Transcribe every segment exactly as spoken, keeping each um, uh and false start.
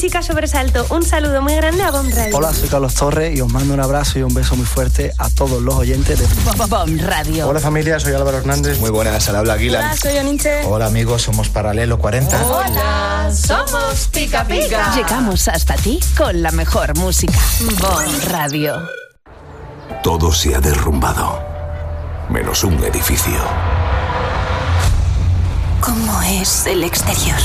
Música Sobresalto. Un saludo muy grande a Bomb Radio. Hola, soy Carlos Torres y os mando un abrazo y un beso muy fuerte a todos los oyentes de Bomb Radio. Hola familia, soy Álvaro Hernández. Muy buenas, al habla Aguilar. Hola, soy Oniche. Hola amigos, somos Paralelo cuarenta. Hola, somos Pica Pica. Llegamos hasta ti con la mejor música. Bomb Radio. Todo se ha derrumbado, menos un edificio. ¿Cómo es el exterior?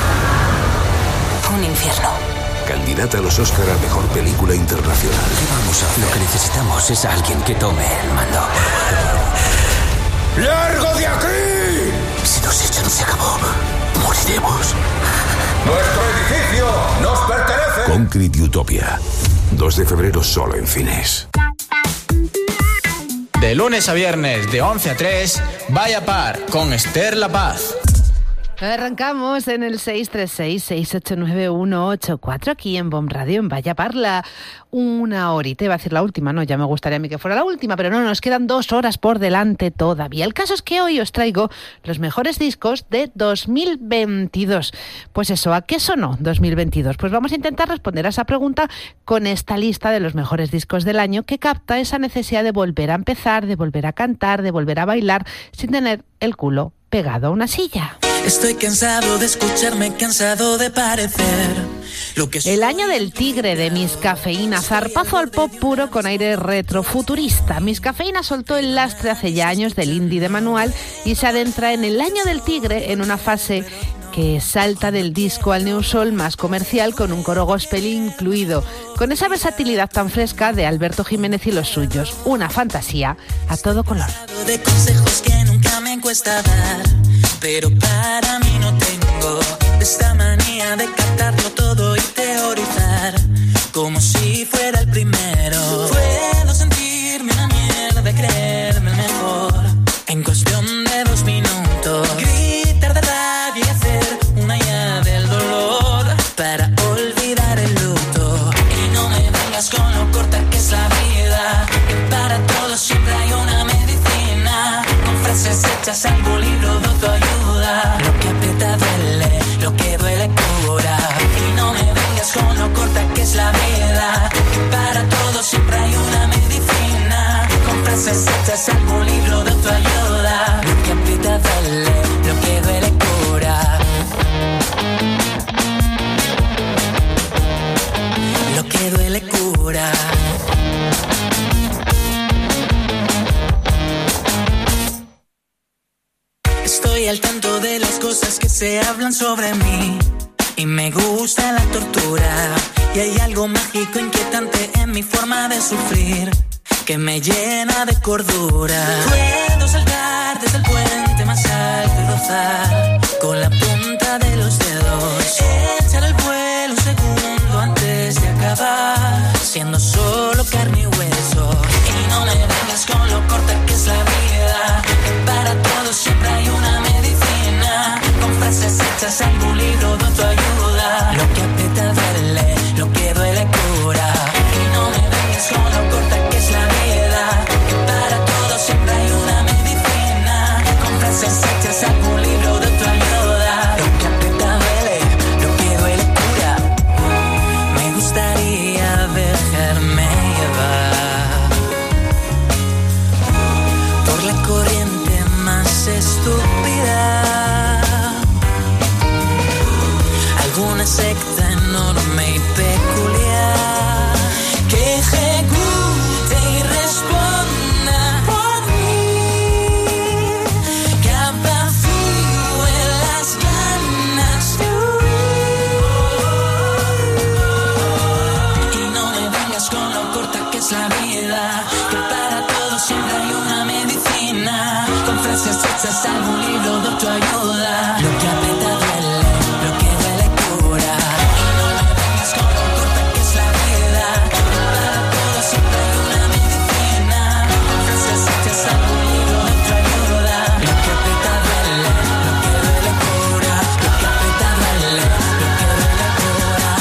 Un infierno. Candidata a los Oscar a Mejor Película Internacional. ¿Qué vamos a hacer? Lo que necesitamos es alguien que tome el mando. ¡Largo de aquí! Si nos echan, se acabó. Moriremos. ¡Nuestro edificio nos pertenece! Concrete Utopia. dos de febrero solo en cines. De lunes a viernes, de once a tres, Vaya Par, con Esther La Paz. Arrancamos en el seis tres seis, seis ocho nueve, uno ocho cuatro aquí en Bomb Radio, en Vaya Parla. Una horita, iba a decir la última, no, ya me gustaría a mí que fuera la última, pero no, nos quedan dos horas por delante todavía. El caso es que hoy os traigo los mejores discos de dos mil veintidós. Pues eso, ¿a qué sonó dos mil veintidós? Pues vamos a intentar responder a esa pregunta con esta lista de los mejores discos del año que capta esa necesidad de volver a empezar, de volver a cantar, de volver a bailar sin tener el culo pegado a una silla. Estoy cansado de escucharme, cansado de parecer lo que soy. El año del tigre de Miss Cafeína, zarpazo al pop puro con aire retrofuturista. Miss Cafeína soltó el lastre hace ya años del indie de manual y se adentra en el año del tigre en una fase que salta del disco al new soul más comercial con un coro gospel incluido, con esa versatilidad tan fresca de Alberto Jiménez y los suyos. Una fantasía a todo color. De consejos que nunca me cuesta dar, pero para mí no tengo esta manía de captarlo todo y teorizar como si fuera el primero. Puedo sentirme una mierda, creerme el mejor en cuestión de dos minutos. Gritar de rabia y hacer una ya del dolor para olvidar el luto. Y no me vengas con lo corta que es la vida, que para todos siempre hay una medicina. Con frases hechas algún libro de autoayuda. Lo que aprieta duele, lo que duele cura. Y no me vengas con lo corta que es la vida, que para todos siempre hay una medicina. Con frases hechas algún libro de autoayuda. Lo que aprieta duele, lo que duele cura. Lo que duele cura. Estoy al tanto de las cosas que se hablan sobre mí y me gusta la tortura. Y hay algo mágico, inquietante en mi forma de sufrir que me llena de cordura. Puedo saltar desde el puente más alto y rozar con la punta de los dedos, echar el vuelo un segundo antes de acabar, siendo solo carne y hueso. Y no me vengas con lo corta que es la vida, que para todos siempre hay una medicina. Con frases hechas algún libro de autoayuda. Lo que aprieta duele, lo que duele cura. Y no me vengas con lo corta que es la vida, que para todos siempre hay una medicina. Con frases hechas algún libro de autoayuda. Lo que aprieta duele, lo que duele cura. Me gustaría dejarme llevar por la corriente más estúpida, alguna secta enorme y peculiar que ejecute y responda por mí, que apacigüe las ganas de huir. Y no me vengas con lo corta que es la vida, que para todos siempre hay una medicina. Con frases hechas algún libro de autoayuda. Lo que aprieta duele, lo que duele cura. Y no me vengas con lo corta que es la vida, que para todos siempre hay una medicina. Con frases hechas algún libro de autoayuda. Lo que aprieta duele, lo que duele cura. Lo que aprieta duele, lo que duele cura.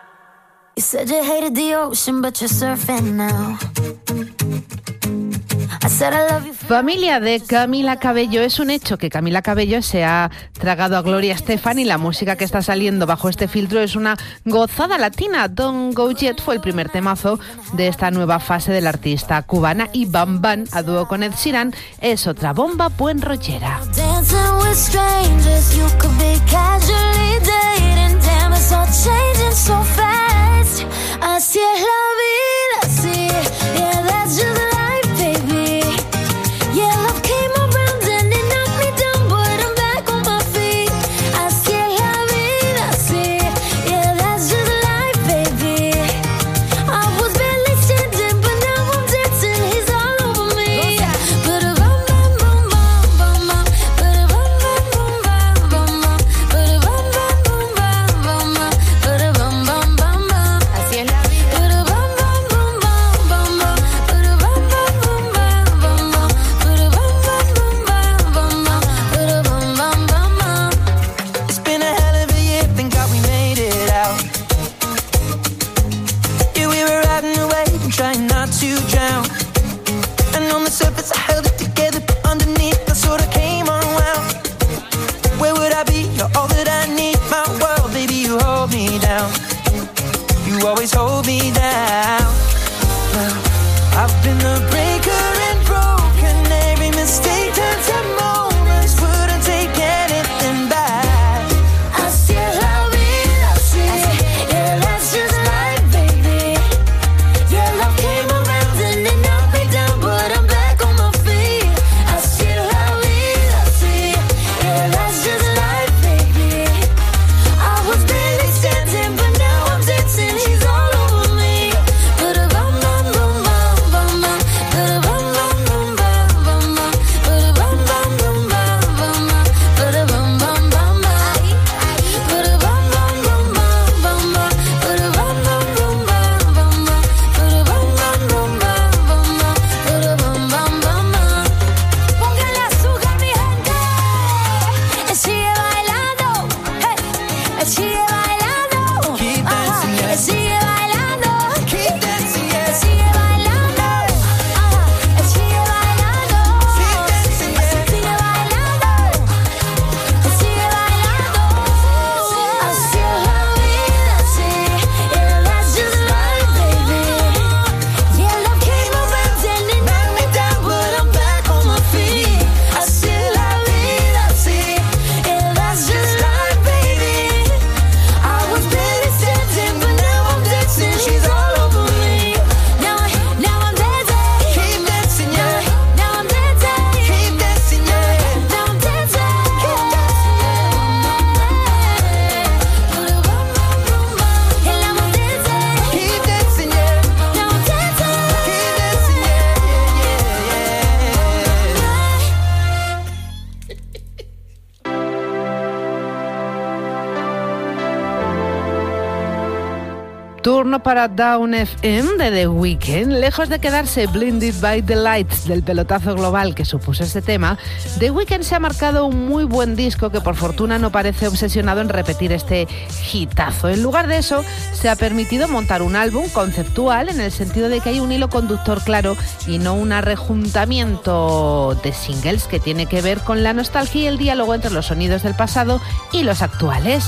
You said you hated the ocean, but you're surfing now. Familia de Camila Cabello. Es un hecho que Camila Cabello se ha tragado a Gloria Estefan y la música que está saliendo bajo este filtro es una gozada latina. Don't Go Yet fue el primer temazo de esta nueva fase del artista cubana y Bam Bam, a dúo con Ed Sheeran, es otra bomba buen rollera. Así es la vida, sí, yeah, that's just life, baby. Yeah, love came around and it knocked me down, but I'm back on my feet. Así es la vida, sí, yeah, that's just life, baby. I was barely standing, but now I'm dancing, he's all over me. But a bum bum bum bum bum bum, but a bum bum bum bum bum bum, but a bum bum bum bum bum bum, but a bum bum bum bum. Así es la vida. But a bum bum bum bum bum bum, but a bum bum bum bum bum bum, but a bum bum bum bum bum bum, but a bum bum bum bum. It's been a hell of a year, thank God we made it out. Yeah, we were riding away and trying not to drown. And on the surface I held it together, but underneath I sort of came unwound. Where would I be? You're all that I need, my world, baby, you hold me down. You always hold me down. Now, I've been the breaker and broken. Every mistake turns to moments. Wouldn't take anything back. Así es la vida, sí, yeah, that's just life, baby. Yeah, love came around and it knocked me down, but I'm back on my feet. Así es la vida, sí, yeah, that's just life, baby. I was barely standing, but now I'm dancing, he's all over me. But a bum bum bum bum bum bum, but a bum bum bum bum bum bum, but a bum bum bum bum bum bum, but a bum bum bum bum. But a bum bum bum bum bum bum, but a bum bum bum bum bum bum, but a bum bum bum bum bum bum, but a bum bum bum bum. Póngale azúcar, mi gente. Él sigue bailando, hey. Él sigue bailando. Keep dancing, yeah. Él sigue bailando. Keep dancing, yeah. Él sigue bailando. Ajá. Él sigue bailando. Keep dancing, yeah. Él sigue bailando. Él sigue bailando. Así es la vida, sí. Yeah, that's just life, baby. Yeah, love came around and it knocked me down, but I'm back on my feet. Así es la vida, sí. Yeah, that's just life, baby. I was barely standing, but now I'm dancing. She's all over me. Now, I- now I'm dancing. Keep dancing, yeah. Now I'm dancing. Keep dancing, yeah. Now I'm dancing. Keep dancing. And now I'm dancing. Keep dancing, yeah. Now I'm dancing. Keep dancing, yeah, yeah, yeah, yeah. Turno para Down F M de The Weeknd. Lejos de quedarse blinded by the lights del pelotazo global que supuso este tema, The Weeknd se ha marcado un muy buen disco que por fortuna no parece obsesionado en repetir este hitazo. En lugar de eso, se ha permitido montar un álbum conceptual en el sentido de que hay un hilo conductor claro y no un arrejuntamiento de singles que tiene que ver con la nostalgia y el diálogo entre los sonidos del pasado y los actuales.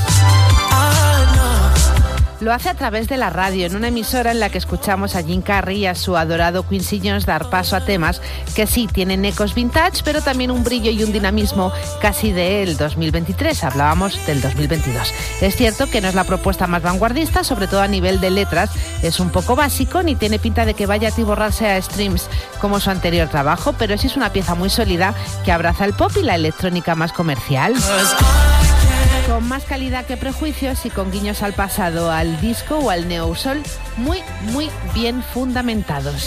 Lo hace a través de la radio, en una emisora en la que escuchamos a Jim Carrey y a su adorado Quincy Jones dar paso a temas que sí tienen ecos vintage, pero también un brillo y un dinamismo casi del dos mil veintitrés. Hablábamos del dos mil veintidós. Es cierto que no es la propuesta más vanguardista, sobre todo a nivel de letras. Es un poco básico, ni tiene pinta de que vaya a atiborrarse a streams como su anterior trabajo, pero sí es una pieza muy sólida que abraza el pop y la electrónica más comercial. Con más calidad que prejuicios y con guiños al pasado, al disco o al neo-soul muy, muy bien fundamentados.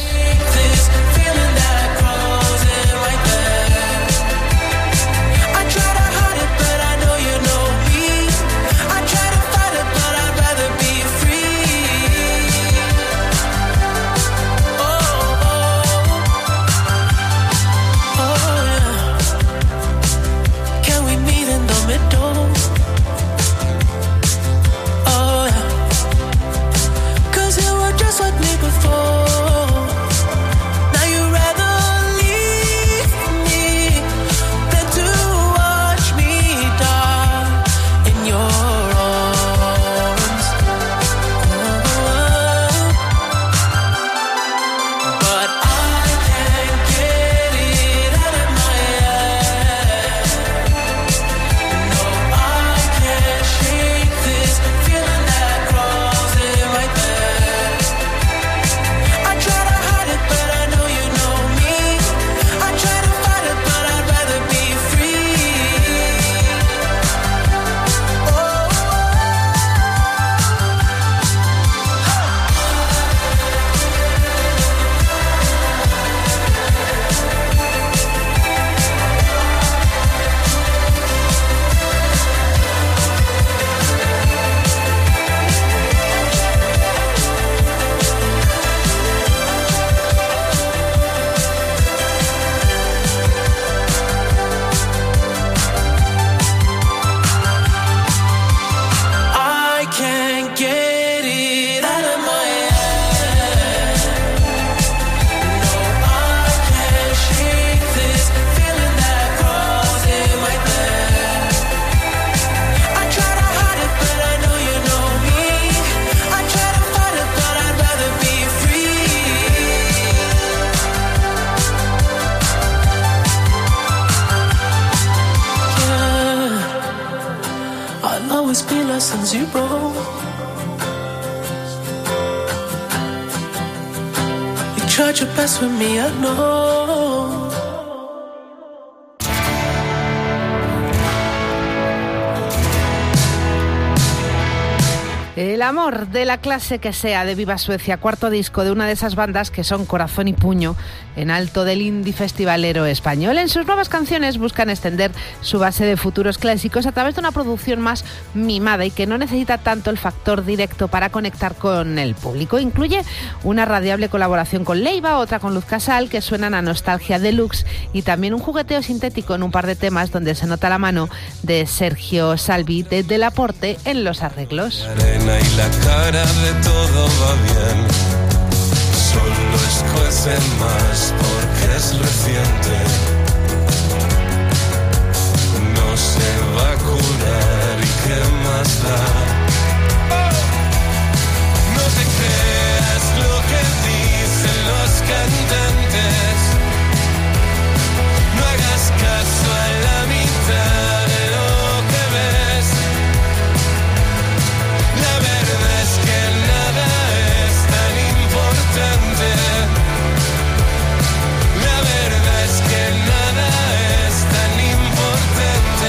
Just like me before. Now tried your best with me, I know. El amor de la clase que sea de Viva Suecia, cuarto disco de una de esas bandas que son corazón y puño en alto del indie festivalero español. En sus nuevas canciones buscan extender su base de futuros clásicos a través de una producción más mimada y que no necesita tanto el factor directo para conectar con el público. Incluye una radiable colaboración con Leiva, otra con Luz Casal, que suenan a nostalgia deluxe, y también un jugueteo sintético en un par de temas donde se nota la mano de Sergio Salvi de Del Aporte en los arreglos. Y la cara de todo va bien, solo escuece más porque es reciente. No se va a curar y qué más da. No te creas lo que dicen los cantantes, no hagas caso a la mitad de lo que ves. La verdad es que nada es tan importante. La verdad es que nada es tan importante.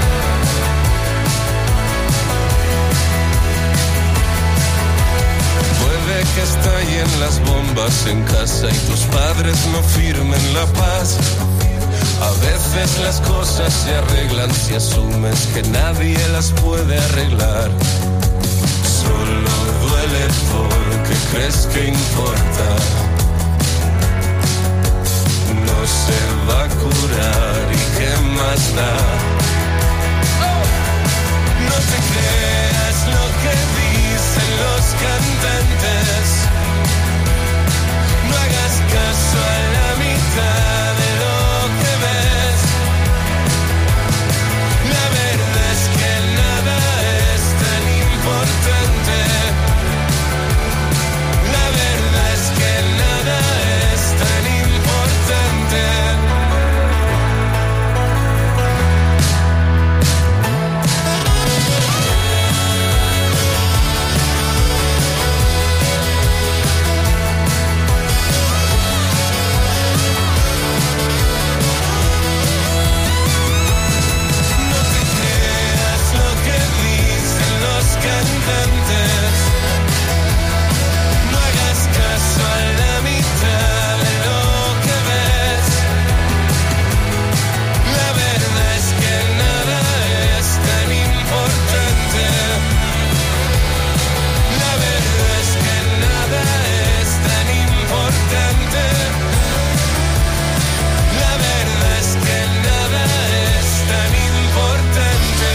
Puede que estallen las bombas en casa y tus padres no firmen la paz. A veces las cosas se arreglan si asumes que nadie las puede arreglar. Solo duele porque crees que importa. No se va a curar y qué más da. No te creas lo que dicen los cantantes, no hagas caso a la mitad de lo que ves. La verdad es que nada es tan importante. La verdad es que nada es tan importante. No te creas lo que dicen los cantantes, no hagas caso a la mitad de lo que ves. La verdad es que nada es tan importante. La verdad es que nada es tan importante. La verdad es que nada es tan importante.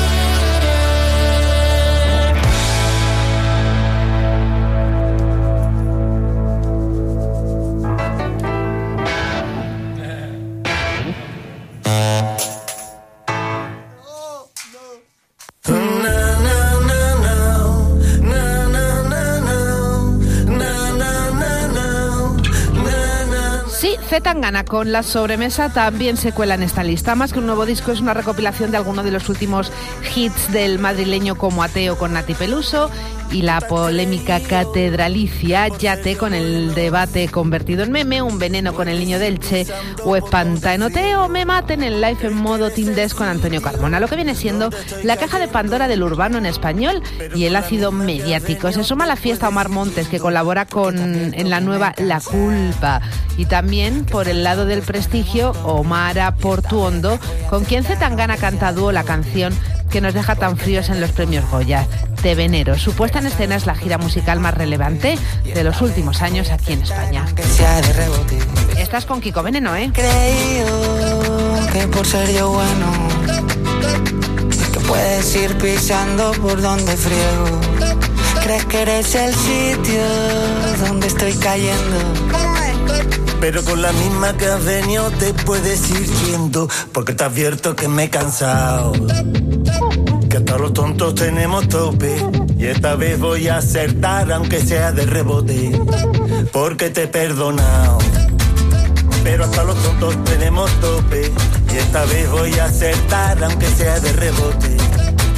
Sí, Zetangana con La Sobremesa también se cuela en esta lista. Más que un nuevo disco, es una recopilación de algunos de los últimos hits del madrileño como Ateo con Nati Peluso y la polémica catedralicia Yate con el debate convertido en meme, Un veneno con el niño del Che o Espanta en Ote o Me maten en live en modo Tindés con Antonio Carmona. Lo que viene siendo la caja de Pandora del urbano en español y el ácido mediático. Se suma a la fiesta Omar Montes, que colabora con en la nueva La Culpa, y también por el lado del prestigio Omar Portuondo, con quien Zetangana canta a dúo la canción que nos deja tan fríos en los premios Goya, Te Venero. Su puesta en escena es la gira musical más relevante de los últimos años aquí en España. Estás con Kiko Veneno, ¿eh? Creído que por ser yo bueno, que puedes ir pisando por donde friego. Crees que eres el sitio donde estoy cayendo, pero con la misma que has venido te puedes ir yendo, porque te advierto que me he cansado, que hasta los tontos tenemos tope, y esta vez voy a acertar aunque sea de rebote, porque te he perdonado, pero hasta los tontos tenemos tope, y esta vez voy a acertar aunque sea de rebote.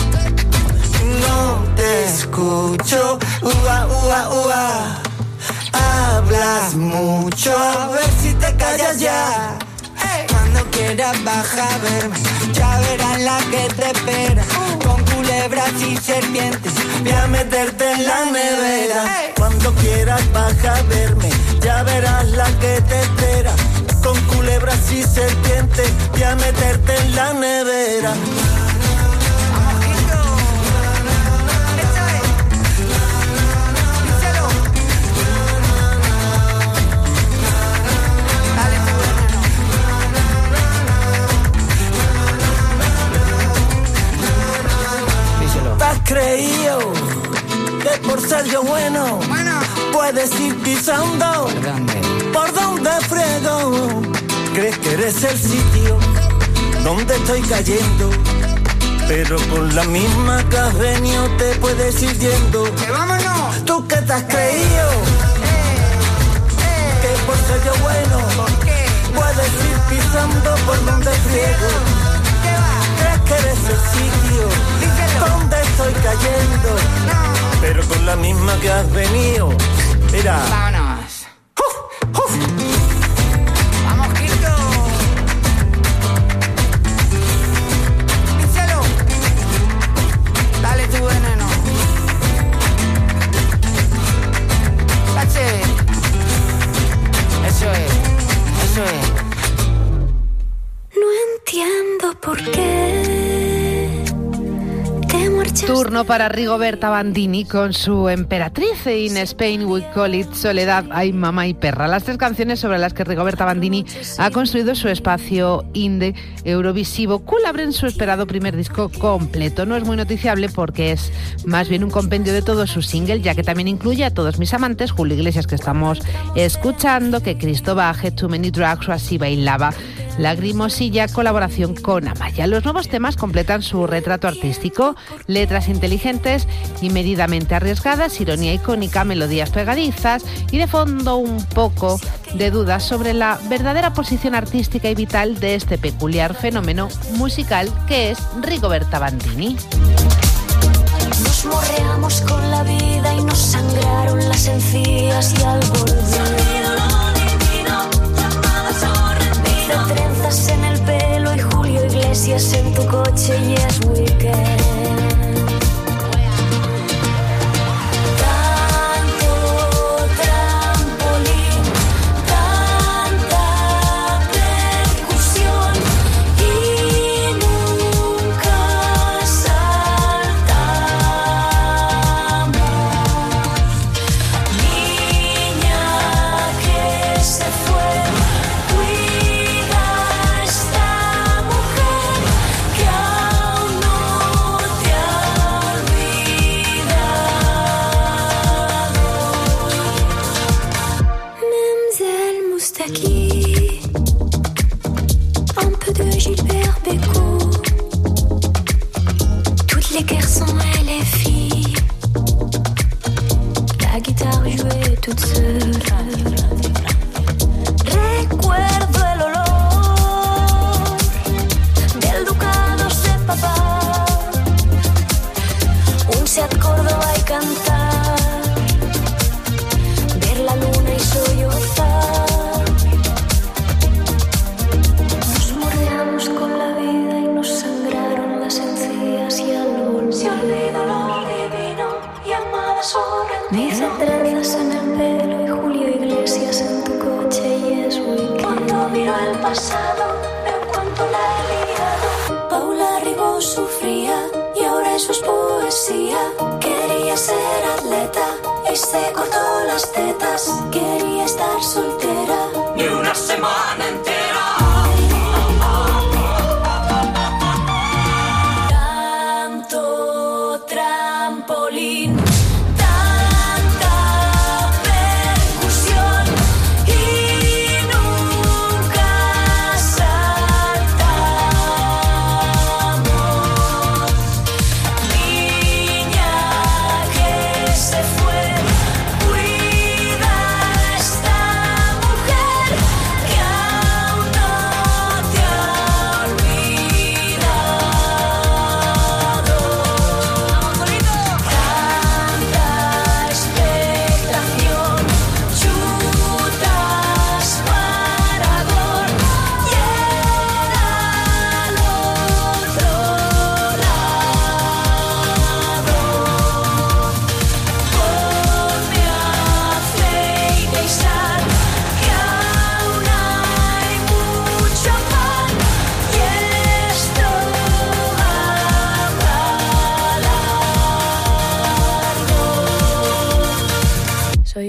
No te escucho, ua, ua, ua. Hablas mucho, a ver si te callas ya. Cuando quieras baja a verme, ya verás la que te espera. Con culebras y serpientes, voy a meterte en la nevera. Cuando quieras baja a verme, ya verás la que te espera. Con culebras y serpientes, voy a meterte en la nevera. ¿Has creído que por ser yo bueno, bueno puedes ir pisando? ¿Por dónde? ¿Por dónde frego? ¿Crees que eres el sitio donde estoy cayendo? Pero con la misma que has venido te puedes ir yendo. ¡Que vámonos! ¿Tú qué te has creído? Eh, eh, que por ser yo bueno, ¿por qué? Puedes ir pisando por donde friego. ¿Qué va? ¿Crees que eres el sitio donde estoy cayendo? No. Pero con la misma que has venido. Mira. Vámonos. Uf, uf. Vamos, Quito. Díselo. Dale tu veneno. That's it. Eso es. Eso es. No entiendo por qué. Turno para Rigoberta Bandini con su Emperatriz. In Spain we call it Soledad, Ay mamá y perra. Las tres canciones sobre las que Rigoberta Bandini ha construido su espacio indie eurovisivo culabren su esperado primer disco completo. No es muy noticiable porque es más bien un compendio de todos sus singles, ya que también incluye a Todos mis amantes, Julio Iglesias, que estamos escuchando, Que Cristo baje, Too Many Drugs o Así bailaba Lagrimosilla, colaboración con Amaya. Los nuevos temas completan su retrato artístico, letras inteligentes y medidamente arriesgadas, ironía icónica, melodías pegadizas y de fondo un poco de dudas sobre la verdadera posición artística y vital de este peculiar fenómeno musical que es Rigoberta Bandini. Nos morreamos con la vida y nos sangraron las encías y al volver te trenzas en el pelo y Julio Iglesias en tu coche y es weekend. Se fue, cuida esta mujer.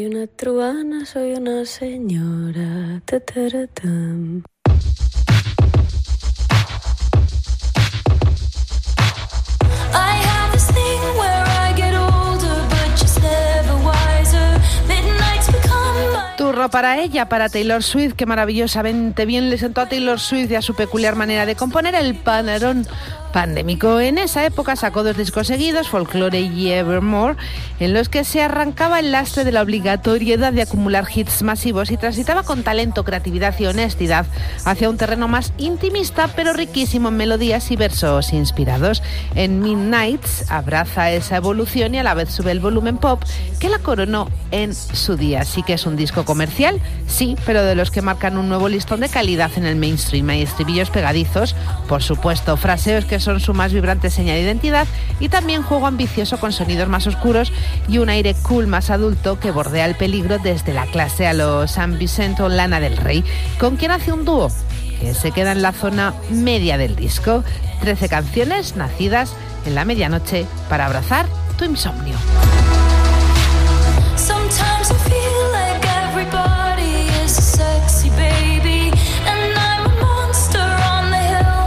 soy una truana, soy una señora. Ta-ta-ra-tam. I have this thing where I get older, but just never wiser. Midnights become my... Turro para ella, para Taylor Swift, que maravillosamente bien le sentó a Taylor Swift y a su peculiar manera de componer el panorón pandémico. En esa época sacó dos discos seguidos, Folklore y Evermore, en los que se arrancaba el lastre de la obligatoriedad de acumular hits masivos y transitaba con talento, creatividad y honestidad hacia un terreno más intimista, pero riquísimo en melodías y versos inspirados. En Midnights abraza esa evolución y a la vez sube el volumen pop que la coronó en su día. Sí que es un disco comercial, sí, pero de los que marcan un nuevo listón de calidad en el mainstream. Hay estribillos pegadizos, por supuesto, fraseos que son su más vibrante señal de identidad y también juego ambicioso con sonidos más oscuros y un aire cool más adulto que bordea el peligro desde la clase a los San Vicente o Lana del Rey, con quien hace un dúo que se queda en la zona media del disco. trece canciones nacidas en la medianoche para abrazar tu insomnio. Sometimes I feel like everybody is a sexy baby, and I'm a monster on the hill.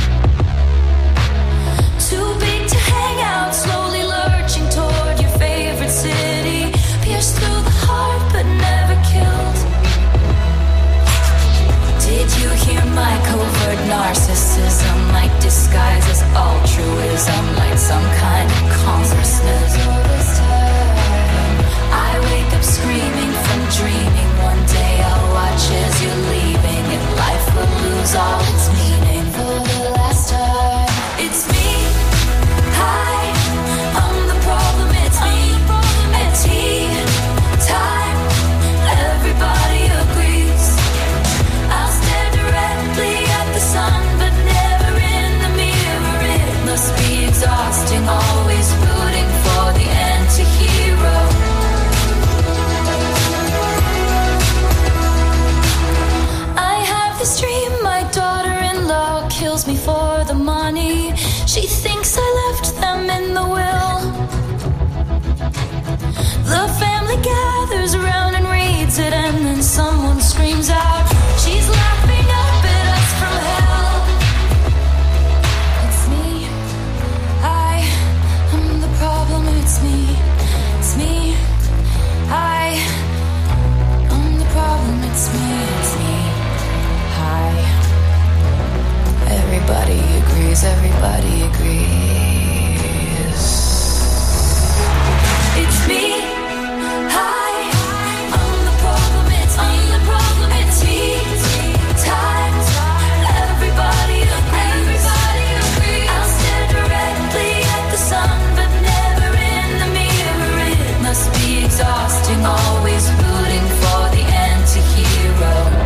Too big to hang out, slowly lurching toward your favorite city. Pierced through the heart but never killed. Did you hear my covert narcissism? Like disguises altruism, like some kind of consciousness. I wake up screaming from dreaming. One day I'll watch as you're leaving, and life will lose all its meaning. For the last time, it's me. Hi, I'm the problem. It's me. At tea time, everybody agrees. I'll stare directly at the sun, but never in the mirror. It must be exhausting, always rooting for the anti-hero. This dream, my daughter-in-law kills me for the money. She thinks I left them in the will. The family gathers around and reads it, and then someone screams out, she's laughing up at us from hell. It's me. I am the problem. It's me. It's me. I am the problem. It's me. It's me. Everybody agrees, everybody agrees. It's me. Hi, I'm the problem. It's me. The problem. It's me. Time. Everybody agrees. Everybody agrees. I'll stare directly at the sun, but never in the mirror. It must be exhausting, always rooting for the anti-hero.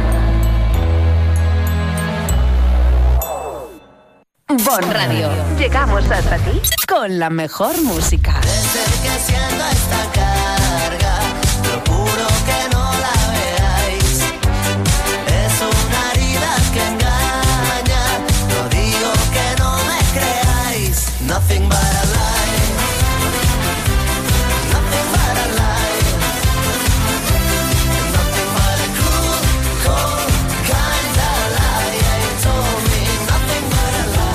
Bon Radio. Llegamos hasta ti con la mejor música. Desde que siento esta carga, procuro que no la veáis. Es una herida que engaña. No digo que no me creáis. Nothing but a lie. Nothing but a lie. Nothing but a cruel, cold kind of lie. You told me nothing but a lie.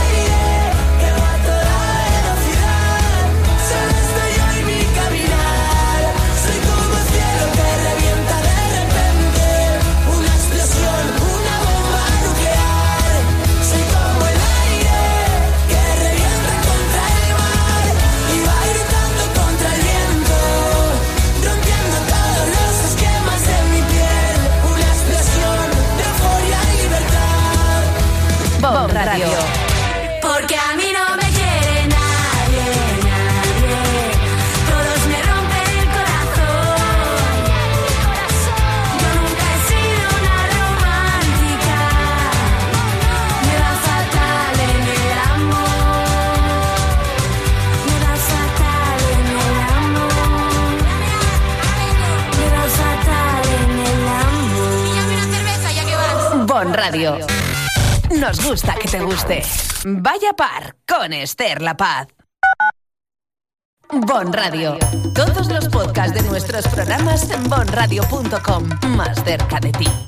Bon Radio. Porque a mí no me quiere nadie, nadie. Todos me rompen el corazón. Yo nunca he sido una romántica. Me va fatal en el amor. Me va fatal en el amor. Me va fatal en el amor. Píllame una cerveza ya que vas. Bon Radio. Nos gusta que te guste. Vaya Par con Esther La Paz. Bon Radio. Todos los podcasts de nuestros programas en bon radio punto com. Más cerca de ti.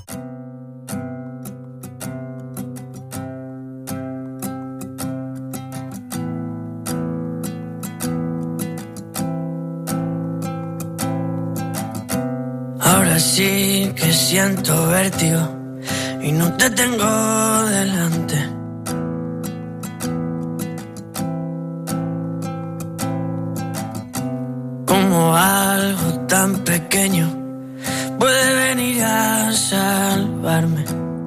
Ahora sí que siento vértigo y no te tengo delante. Como algo tan pequeño puede venir a salvarme.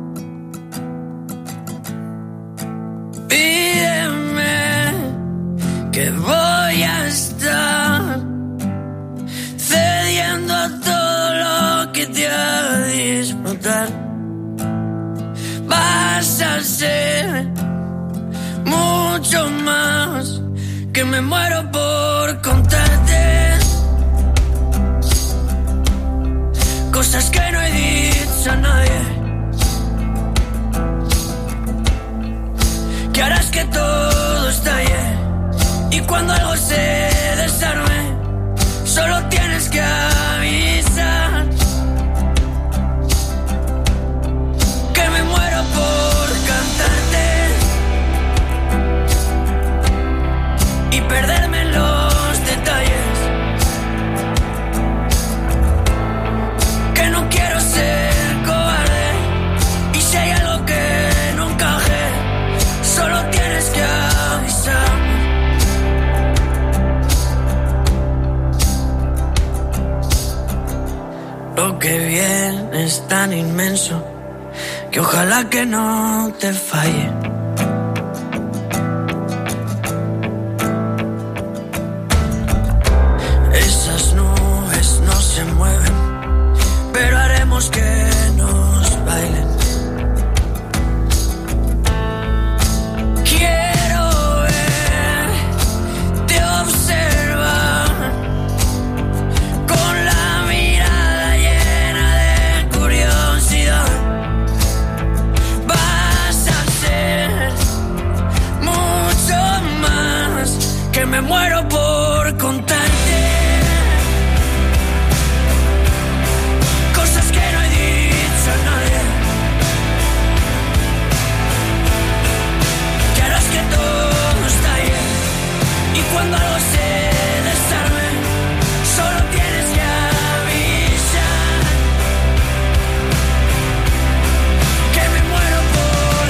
Pídeme que voy a estar cediendo a todo lo que te haga disfrutar. Vas a ser mucho más que me muero por contarte. Cosas que no he dicho a nadie, que harás que todo estalle. Y cuando algo se desarme, solo tienes que avisar. Que me muero por cantarte y perderme en los detalles. Que no quiero ser cobarde, y si hay algo que no encaje, solo tienes que avisar. Lo que viene es tan inmenso que ojalá que no te falle. Esas nubes no se mueven, pero haremos que nos bailen. Quiero verte observar con la mirada llena de curiosidad. Vas a ser mucho más que me muero por contarte. Cuando algo se desarme, solo tienes que avisar. Que me muero por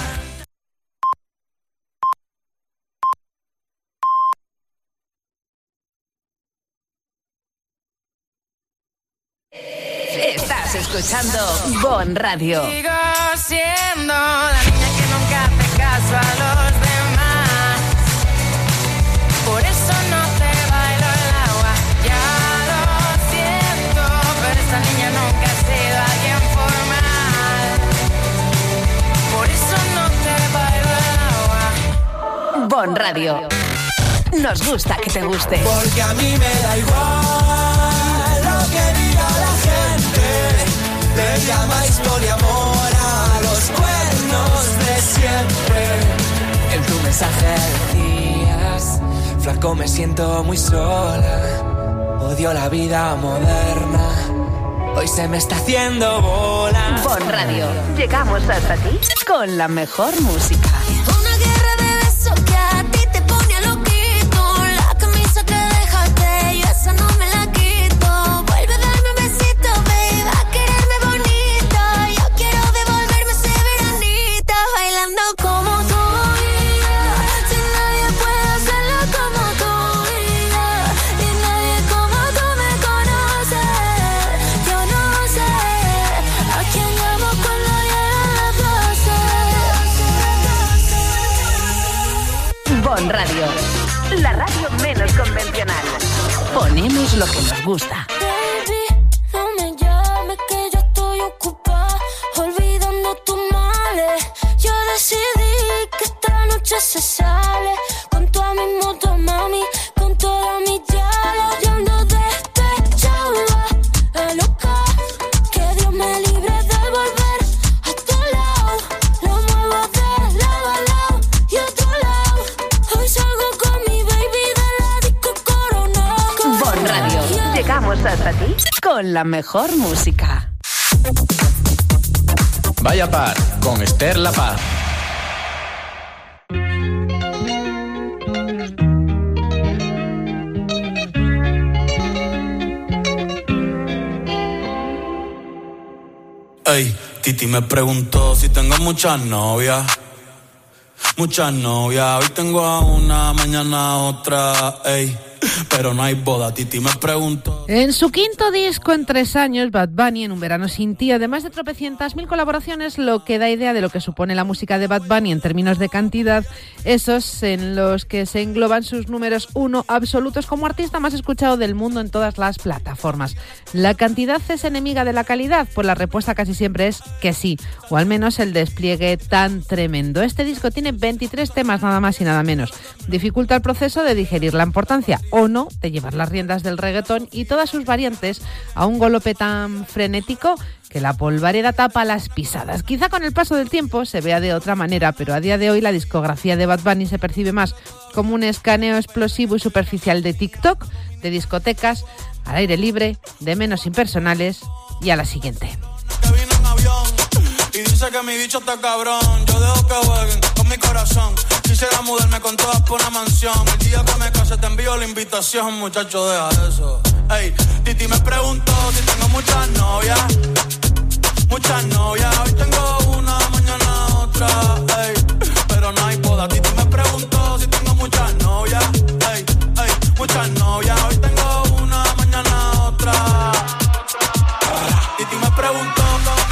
Estás escuchando Bon Radio. Sigo siendo la niña que nunca hace caso a los demás. Por eso no te bailo el agua, ya lo siento, pero esta niña nunca ha sido alguien formal. Por eso no te bailo el agua. Bon Radio. Nos gusta que te guste. Porque a mí me da igual lo que diga la gente. Le llamáis poliamor a los cuernos de siempre. En tu mensaje decías: flaco, me siento muy sola, odio la vida moderna, hoy se me está haciendo bola. Bon Radio, llegamos hasta ti con la mejor música. Una guerra de besos que a ti te pone a loquito. La camisa que dejaste, yo esa no me la quito. Vuelve a darme un besito, baby, a quererme bonito. Yo quiero devolverme ese veranito, bailando como tú. Bon Radio, la radio menos convencional. Ponemos lo que nos gusta. Baby, no me llames que yo estoy ocupada, olvidando tus males. Yo decidí que esta noche se sale con toda mi moto, mami, con toda mi yala. Yo ando despechada, a loca, que Dios me libre de volver a tu lado. Lo muevo de lado a lado y otro lado. Hoy salgo con mi baby de la disco Coro Llegamos hasta ti con la mejor música. Vaya Par con Esther La Paz. Ey, Titi me preguntó si tengo muchas novias. Muchas novias, hoy tengo a una, mañana a otra, ey. Pero no hay boda, Titi me preguntó. En su quinto disco en tres años, Bad Bunny, En un verano sin ti, además de tropecientas mil colaboraciones, lo que da idea de lo que supone la música de Bad Bunny en términos de cantidad, esos en los que se engloban sus números uno absolutos como artista más escuchado del mundo en todas las plataformas. ¿La cantidad es enemiga de la calidad? Pues la respuesta casi siempre es que sí, o al menos el despliegue tan tremendo. Este disco tiene veintitrés temas nada más y nada menos. Dificulta el proceso de digerir la importancia o no de llevar las riendas del reggaetón y todas sus variantes a un galope tan frenético que la polvareda tapa las pisadas. Quizá con el paso del tiempo se vea de otra manera, pero a día de hoy la discografía de Bad Bunny se percibe más como un escaneo explosivo y superficial de TikTok, de discotecas, al aire libre, de menos impersonales y a la siguiente. Y dice que mi bicho está cabrón. Yo dejo que jueguen con mi corazón. Quisiera mudarme con todas por una mansión. El día que me case te envío la invitación. Muchacho, deja eso. Ey, Titi me preguntó si tengo muchas novias. Muchas novias. Hoy tengo una, mañana otra. Ey, pero no hay boda. Titi me preguntó si tengo muchas novias. Ey, ey, muchas novias. Hoy tengo una, mañana otra. Titi me preguntó.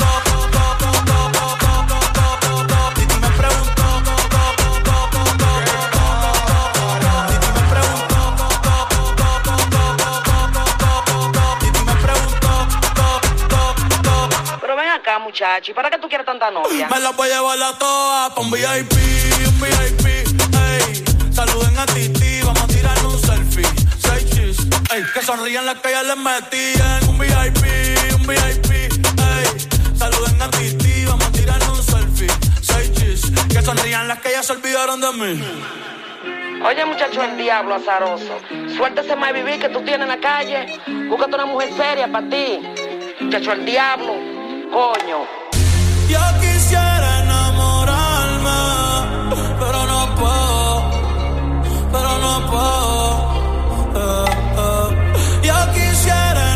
Muchacho, ¿y para qué tú quieres tanta novia? Me la voy a llevar a todas pa' un V I P, un V I P, ey. Saluden a Titi, vamos a tirar un selfie. Seis chis, ey. Que sonrían las que ya les metían. Un V I P, un V I P, ey. Saluden a Titi, vamos a tirar un selfie. Seis chis, que sonrían las que ya se olvidaron de mí. Oye, muchacho, el diablo azaroso. Suéltese más vivir que tú tienes en la calle. Búscate una mujer seria para ti. Muchacho, el diablo. Coño. Yo quisiera enamorarme, pero no puedo, pero no puedo. Eh, eh. Yo quisiera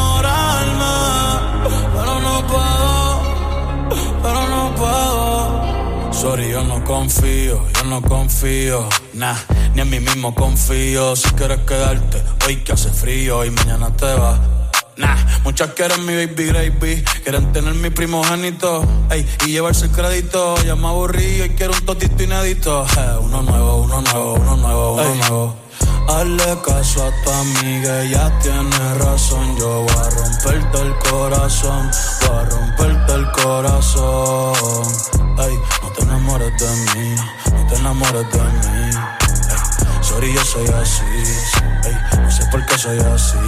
enamorarme, pero no puedo, pero no puedo. Sorry, yo no confío, yo no confío, nah, ni en mí mismo confío. Si quieres quedarte, hoy que hace frío y mañana te vas. Nah, muchas quieren mi baby gravy, quieren tener mi primogénito, ey, y llevarse el crédito. Ya me aburrí y quiero un totito inédito. Eh, uno nuevo, uno nuevo, uno nuevo, uno ey. nuevo. Hazle caso a tu amiga, ella tiene razón. Yo voy a romperte el corazón, voy a romperte el corazón. Ey, no te enamores de mí, no te enamores de mí. Ey, sorry, yo soy así, ey, no sé por qué soy así.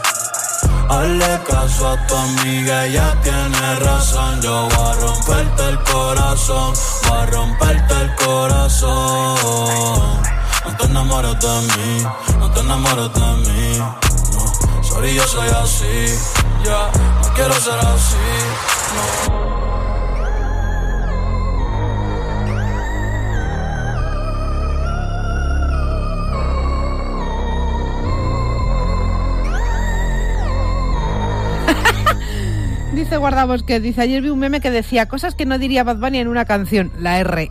Hazle caso a tu amiga, ella tiene razón. Yo voy a romperte el corazón, voy a romperte el corazón. No te enamores de mí, no te enamores de mí. No, sorry, yo soy así, ya, yeah, no quiero ser así, no. Dice Guardabosque, dice, ayer vi un meme que decía cosas que no diría Bad Bunny en una canción, la R.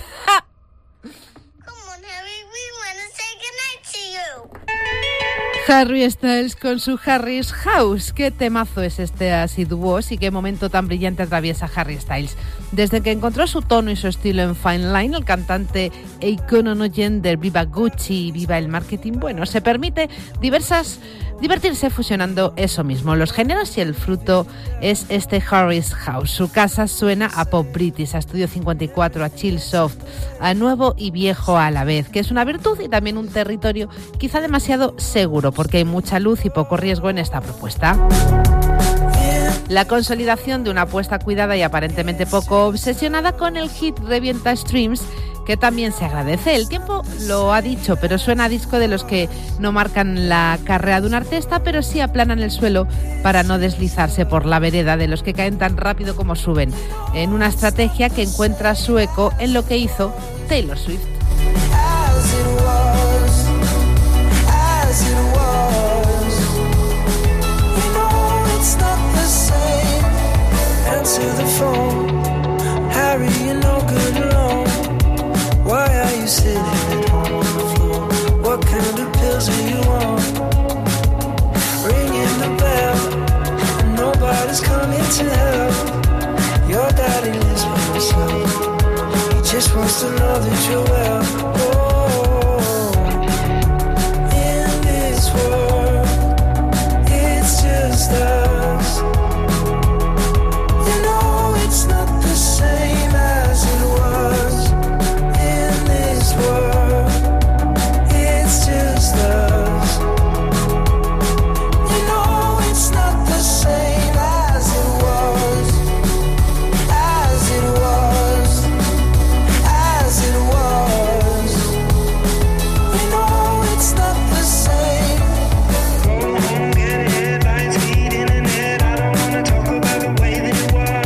Harry Styles con su Harry's House. Qué temazo es este Acid Wash y qué momento tan brillante atraviesa Harry Styles. Desde que encontró su tono y su estilo en Fine Line, el cantante e icono no gender, viva Gucci y viva el marketing, bueno, se permite diversas... divertirse fusionando eso mismo, los géneros, y el fruto es este Harry's House. Su casa suena a pop british, a estudio cincuenta y cuatro, a chill soft, a nuevo y viejo a la vez, que es una virtud y también un territorio quizá demasiado seguro, porque hay mucha luz y poco riesgo en esta propuesta. La consolidación de una apuesta cuidada y aparentemente poco obsesionada con el hit revienta streams que también se agradece. El tiempo lo ha dicho, pero suena a disco de los que no marcan la carrera de un artista, pero sí aplanan el suelo para no deslizarse por la vereda, de los que caen tan rápido como suben, en una estrategia que encuentra su eco en lo que hizo Taylor Swift. To the phone, Harry, you're no good alone. Why are you sitting at home on the floor? What kind of pills are you on? Ringing the bell, nobody's coming to help. Your daddy lives by himself. He just wants to know that you're well. Oh, in this world, it's just us. It's not the same as it was in this world. It's just us. You know it's not the same as it was, as it was, as it was. You know it's not the same. Go home, get headlines, feed internet. I don't wanna talk about the way that it was.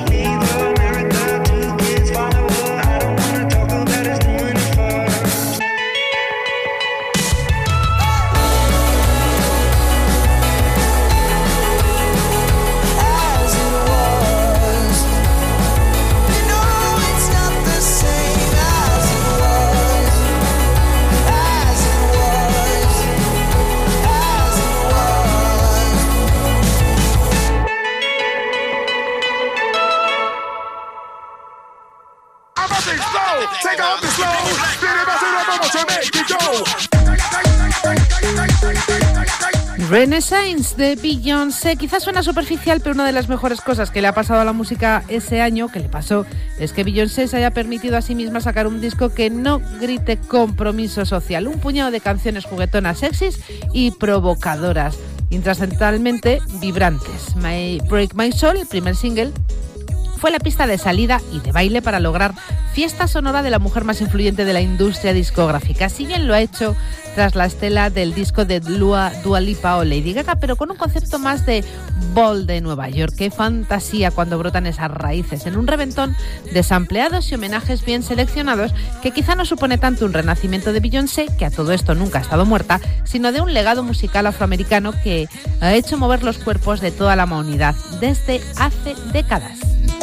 Renaissance de Beyoncé. Quizás suena superficial, pero una de las mejores cosas que le ha pasado a la música ese año, que le pasó, es que Beyoncé se haya permitido a sí misma sacar un disco que no grite compromiso social. Un puñado de canciones juguetonas, sexys y provocadoras, intrascendentalmente vibrantes. My Break My Soul, el primer single, fue la pista de salida y de baile para lograr fiesta sonora de la mujer más influyente de la industria discográfica. Si bien lo ha hecho tras la estela del disco de Dua, Dua Lipa o Lady Gaga, pero con un concepto más de ball de Nueva York. Qué fantasía cuando brotan esas raíces en un reventón de sampleados y homenajes bien seleccionados, que quizá no supone tanto un renacimiento de Beyoncé, que a todo esto nunca ha estado muerta, sino de un legado musical afroamericano que ha hecho mover los cuerpos de toda la humanidad desde hace décadas.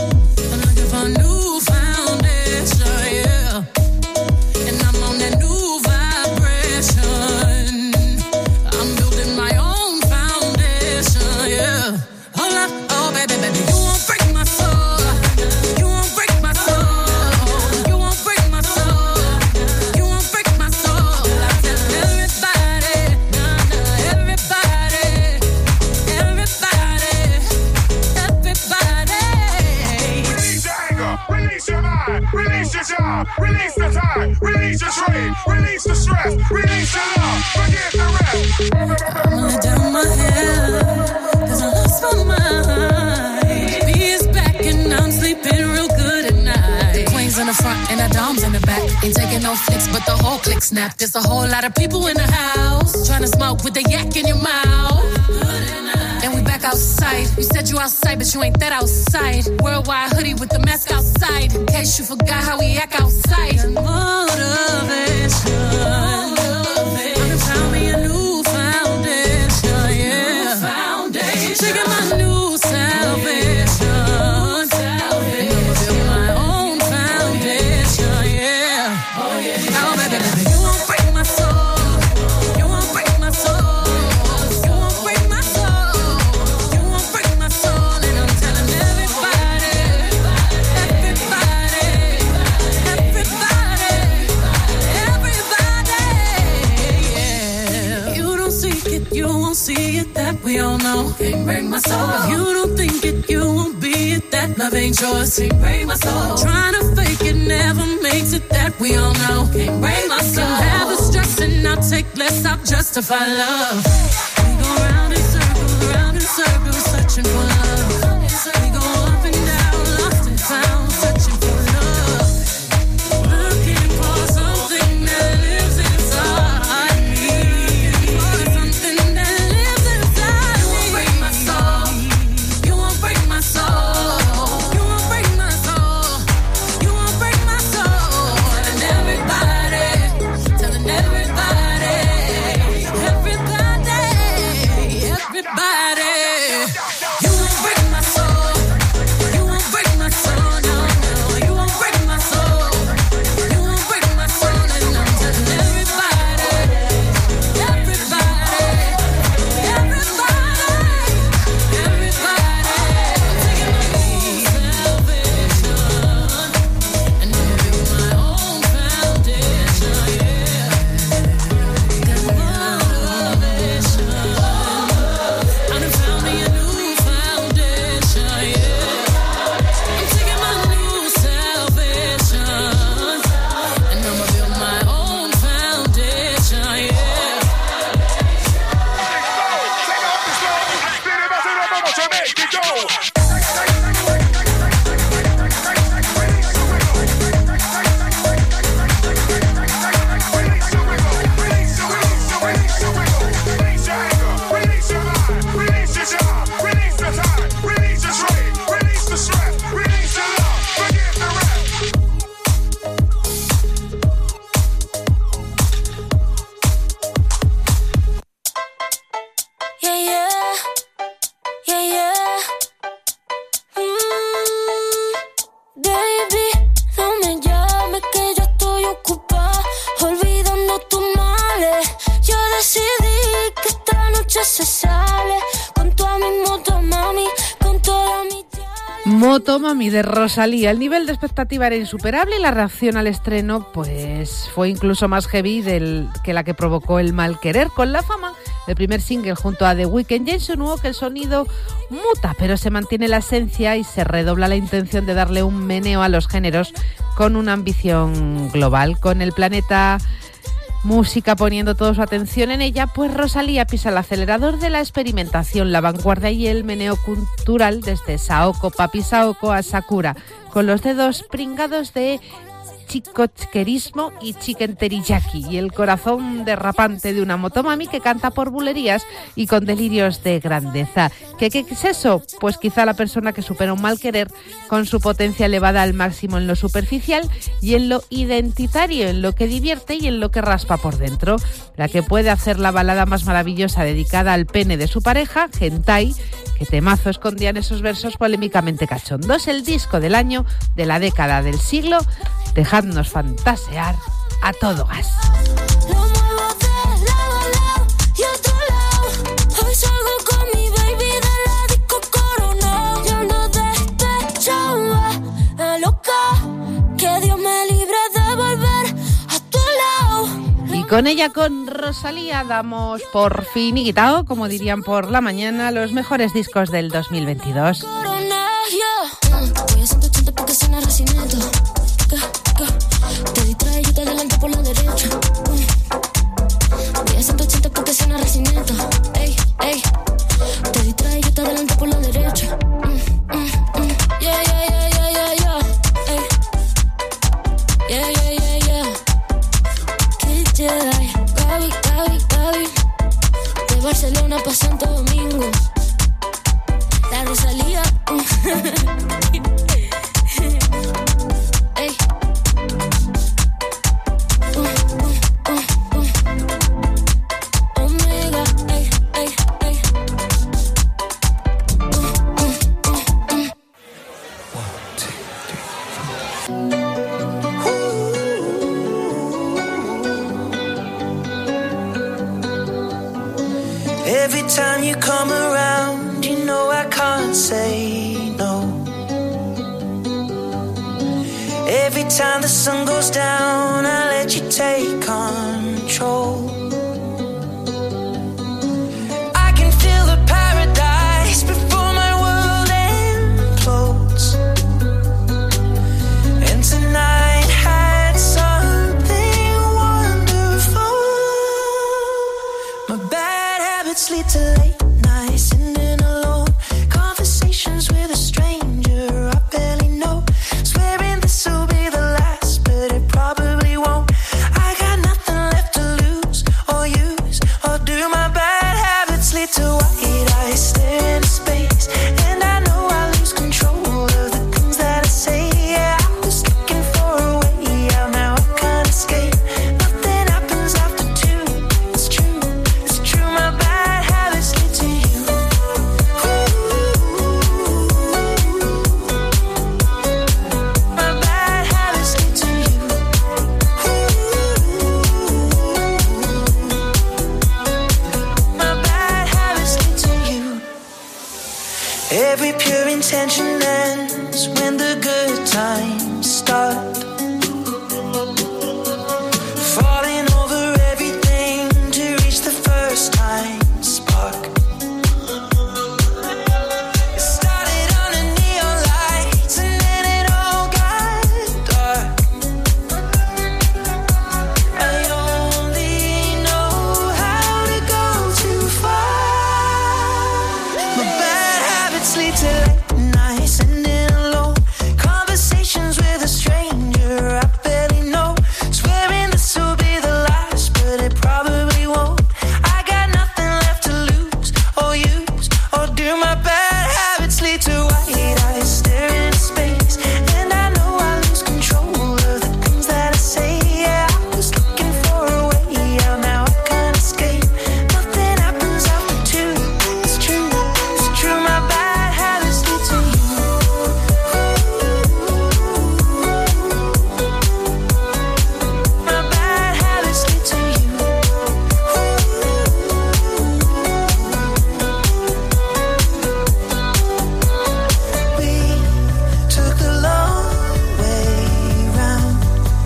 Release the time, release the strain, release the stress, release the love, forget the rest. I'm gonna down my head, cause I lost my mind. B is back and I'm sleeping real good at night. The queen's in the front and the dom's in the back. Ain't taking no flicks, but the whole click snap. There's a whole lot of people in the house, trying to smoke with the yak in your mouth. And we back outside. You said you outside, but you ain't that outside. Worldwide hoodie with the mask outside, in case you forgot how we act outside. Motivation. I'm trying me a new foundation, yeah. Foundation. Checking my new salvation. Salvation. And I'ma build my own foundation, yeah. Oh yeah. Now, baby, baby, you won't break my soul. You won't break my soul. See it, that we all know. Can't break my soul. If you don't think it, you won't be it. That love ain't yours. Can't break my soul. Trying to fake it never makes it. That we all know. Can't break my soul. I can have the stress and I'll take less. I'll justify love. We go round in circles, round in circles, searching for love. We go up and down, lost and found, searching for love. Looking Motomami de Rosalía. El nivel de expectativa era insuperable y la reacción al estreno pues fue incluso más heavy del, que la que provocó el mal querer. Con la fama del primer single junto a The Weeknd, ya insinuó que el sonido muta, pero se mantiene la esencia y se redobla la intención de darle un meneo a los géneros con una ambición global. Con el planeta música poniendo toda su atención en ella, pues Rosalía pisa el acelerador de la experimentación, la vanguardia y el meneo cultural desde Saoko, Papi Saoko a Sakura, con los dedos pringados de chicocherismo y chicken teriyaki y el corazón derrapante de una motomami que canta por bulerías y con delirios de grandeza. ¿Qué, qué es eso? Pues quizá la persona que supera un mal querer con su potencia elevada al máximo en lo superficial y en lo identitario, en lo que divierte y en lo que raspa por dentro. La que puede hacer la balada más maravillosa dedicada al pene de su pareja, Hentai, que temazo escondían esos versos polémicamente cachondos. El disco del año, de la década, del siglo. Dejadnos fantasear a todo gas. Lo muevo de lado a lado y otro lado. Hoy salgo con mi baby de la disco Corona. Yo ando despechada, la loca. Que Dios me libre de volver a tu lado. Y con ella, con Rosalía, damos por finiquitado, como dirían por la mañana, los mejores discos del dos mil veintidós. Corona, yeah. Voy a ciento ochenta porque suena Recinento. Te distrae, yo te adelanto por la derecha. Voy a ciento ochenta porque suena Recinento. Ey, ey. Te distrae, yo te adelanto por la derecha. Mm, mm, mm. Yeah, yeah, yeah, yeah, yeah, yeah. Ey. Yeah, yeah, yeah, yeah. Kid Jedi. Gaby, Gaby, Gaby. De Barcelona pa' Santo Domingo. La Rosalía. Ey. Every time you come around, you know I can't say no. Every time the sun goes down, I let you take control. I can feel the paradise before my world implodes. And tonight had something wonderful. My bad habits lead to late nights, sitting alone. Conversations with a stranger I barely know. Swearing this will be the last, but it probably won't. I got nothing left to lose or use or do. My bad habits lead to white eyes staring into space, and I know I lose control of the things that I say. Yeah, I was looking for a way out, now I can't escape. Nothing happens after two. It's true, it's true. My bad habits lead to you. My bad habits lead to you. My bad habits lead to you. Every pure intention ends when the good times start. Falling over everything to reach the first time spark. It started under neon lights and then it all got dark. I only know how to go too far. My bad habits habits lead to late nights ending alone. Conversations with a stranger I barely know. Swearing this will be the last, but it probably won't. I got nothing left to lose or use, or do my bad habits lead to white eyes staring into space? And I know I lose control of the things that I say. Yeah, I was looking for a way out, now I can't escape. Nothing happens after two. It's true, it's true. My bad habits lead to you. My bad habits lead to you. We took the long way round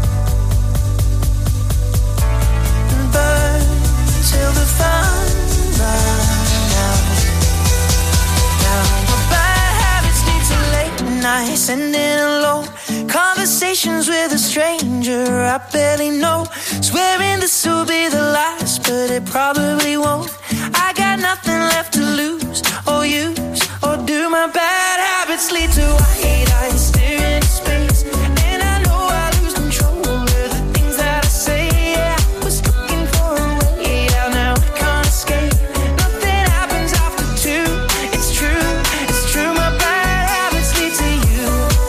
and burned till the fun ran out. Now my bad habits lead to late nights ending alone. Conversations with a stranger I barely know. Swearing this will be the last, but it probably won't. I got nothing left to lose or use, or do. My bad habits lead to white eyes staring into space. And I know I lose control of the things that I say. Yeah, I was looking for a way out, now I can't escape. Nothing happens after two. It's true, it's true. My bad habits lead to you.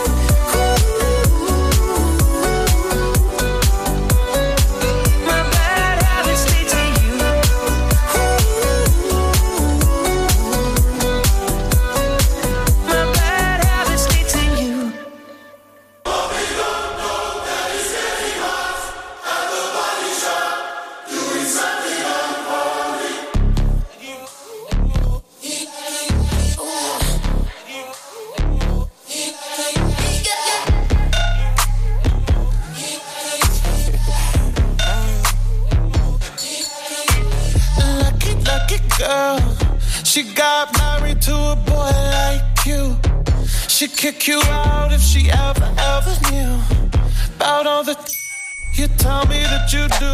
My bad habits lead to you. My bad habits lead to you. Lucky, lucky girl. She got married to a boy like you. She'd kick you out if she ever, ever knew about all the you tell me that you do.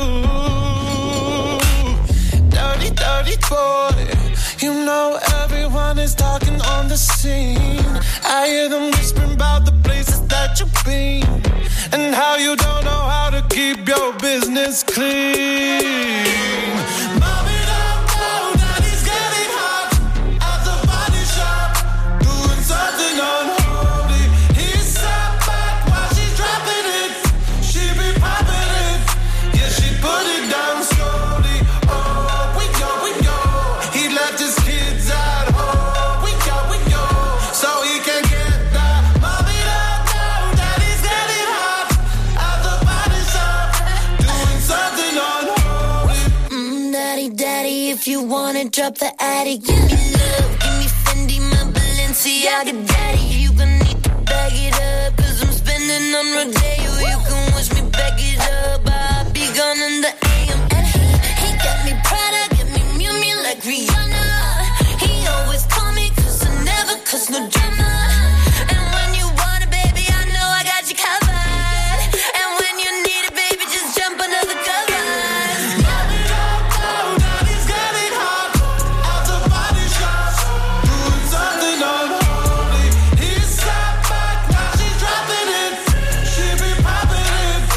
Dirty, dirty boy. You know everyone is talking on the scene. I hear them whispering about the places that you've been and how you don't know how to keep your business clean. Mommy don't know that he's getting hot at the body shop, doing something unholy. He's sat back while she's dropping it. She be popping it, yeah, she put it down slowly. Oh, we go, we go. He left his kids at home. We go, we go. So he can get that. Mommy don't know that he's getting hot at the body shop, doing something unholy. Mm, daddy, daddy, if you wanna drop the attic, give me love, give me Fendi, my Balenciaga, daddy. You gonna need to bag it up, cause I'm spending on Rodeo. You can wish me back it up, I'll be gone in the A M. And he, he got me Prada, got me Miu Miu like Rihanna. He always call me cause I never cause no drama. And when you want it, baby, I know I got you covered. And when you need it, baby, just jump under the covers. Mommy don't know that he's getting hot at the body shop, doing something unholy. He's sat back while she's dropping it. She be popping it,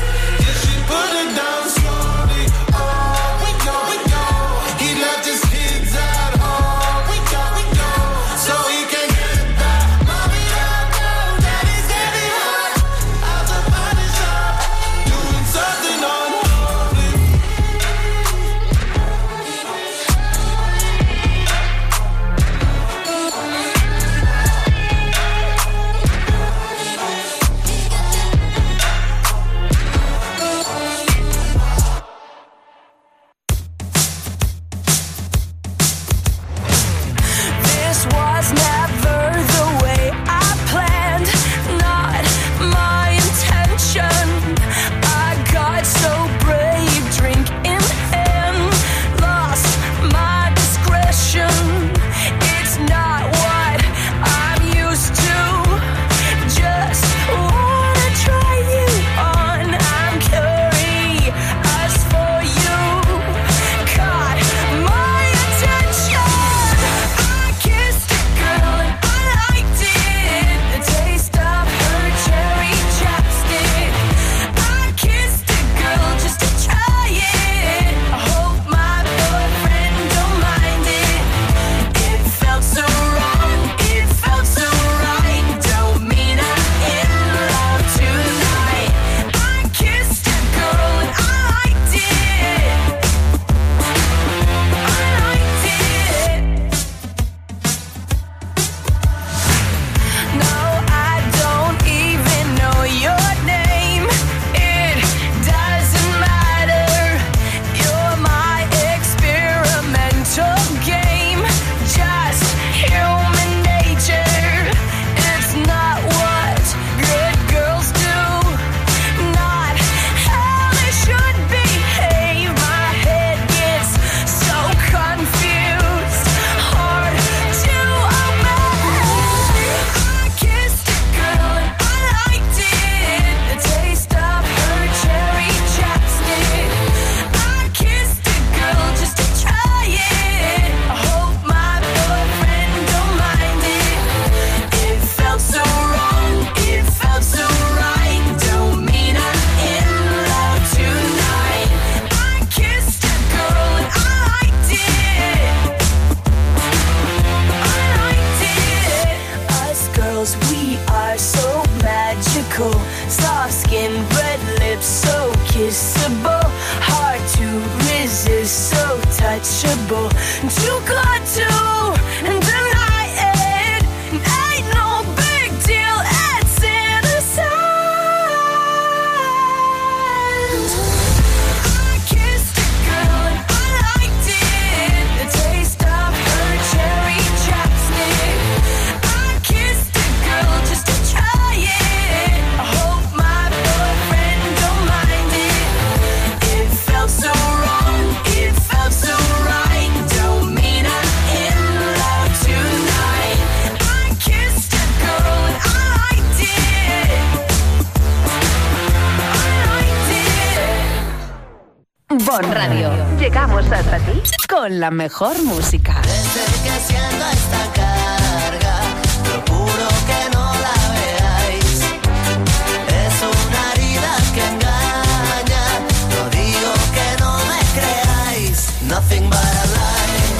Bon Radio. Llegamos hasta ti con la mejor música. Desde que siento esta carga, procuro que no la veáis. Es una herida que engaña, no digo que no me creáis. Nothing but a lie,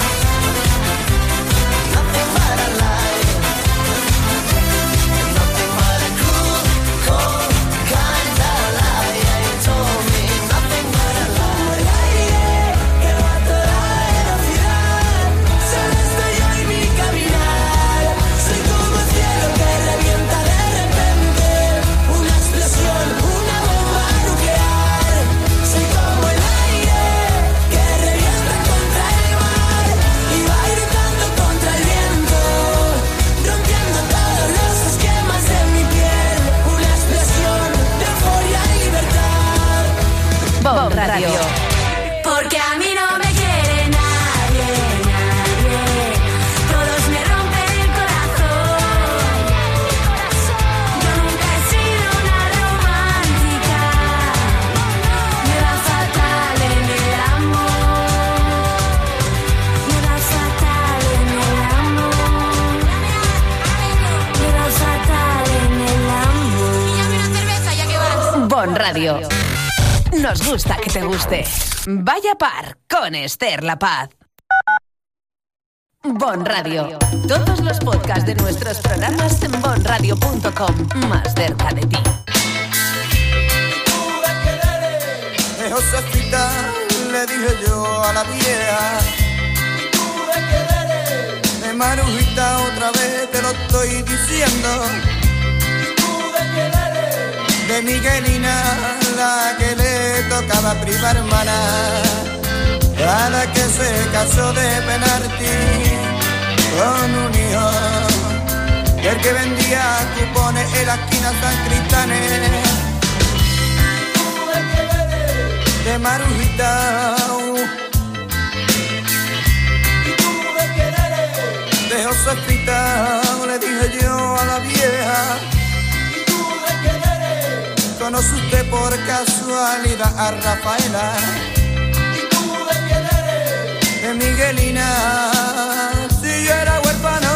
nothing but a lie, nothing but a cruel, cold kind of lie. You told me nothing but a lie. Aire que va a toda velocidad, solo estoy yo y mi caminar. Soy como el cielo que revienta de repente, una explosión, una bomba nuclear. Soy como el aire que revienta contra el mar y va gritando contra el viento, rompiendo todos los esquemas de mi piel. Una explosión de euforia y libertad. Bon Radio. Porque a mí no me quiere nadie, nadie. Todos me rompen el corazón. Yo nunca he sido una romántica. Me va fatal en el amor. Me va fatal en el amor. Me va fatal en el amor. Píllame una cerveza ya que vas. Bon Radio. Nos gusta que te guste. Vaya par con Esther La Paz. Bon Radio. Todos los podcasts de nuestros programas en bon radio punto com. Más cerca de ti. De Josefita le dije yo a la vieja, de Marujita otra vez te lo estoy diciendo, de Miguelina la que le tocaba prima hermana, a la que se casó de penalti con un hijo, y el que vendía cupones en la esquina San Cristales, de Marujita, de Josefita le dije yo a la vieja, ¿conoce usted por casualidad a Rafaela? De Miguelina, si yo era huérfano.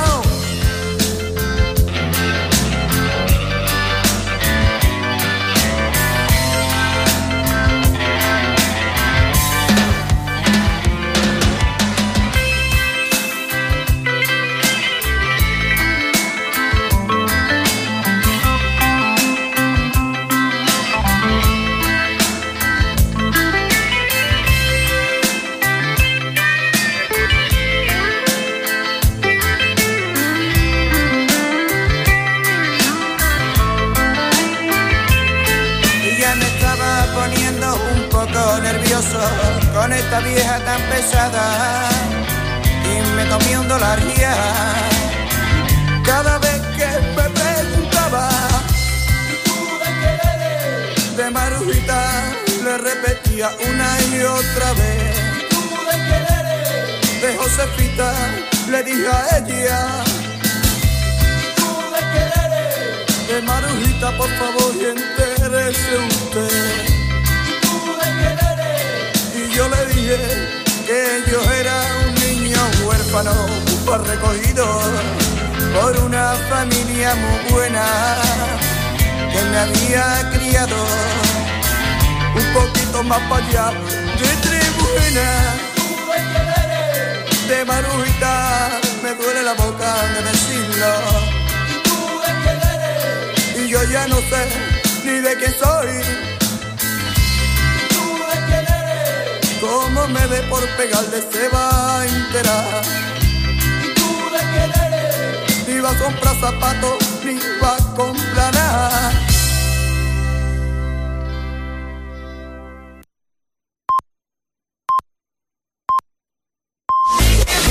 Nervioso con esta vieja tan pesada y me tomé un dólar ya cada vez que me preguntaba. De Marujita le repetía una y otra vez. De Josefita le dije a ella, de Marujita por favor y entérese usted. Y yo le dije que yo era un niño huérfano, pues recogido por una familia muy buena que me había criado un poquito más para allá de Tribuna. De Marujita me duele la boca de decirlo, y yo ya no sé ni de qué soy. Como me ve por pegarle se va a enterar. Ni va a comprar zapatos, ni va a comprar